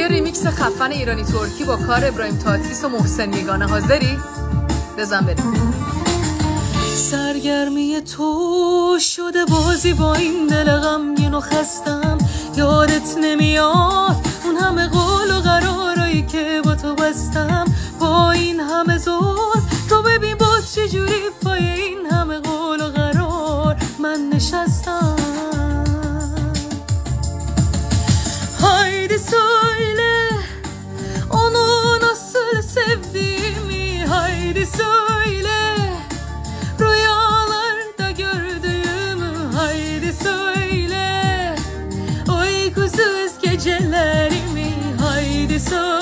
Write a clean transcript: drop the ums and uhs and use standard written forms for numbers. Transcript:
یه ریمیکس خفن ایرانی ترکی با کار ابراهیم تاتیس و محسن یگانه حاضری؟ بزن بریم. سرگرمی تو شده بازی با این دل غمگین و خستم، یادت نمیاد اون همه قول و قرارایی که با تو بستم، با این همه زور تو ببین باز چجوری پای این همه قول و قرار من نشستم. Haydi söyle onu nasıl sevdiğimi, haydi söyle rüyalarda gördüğümü, haydi söyle uykusuz gecelerimi, haydi söyle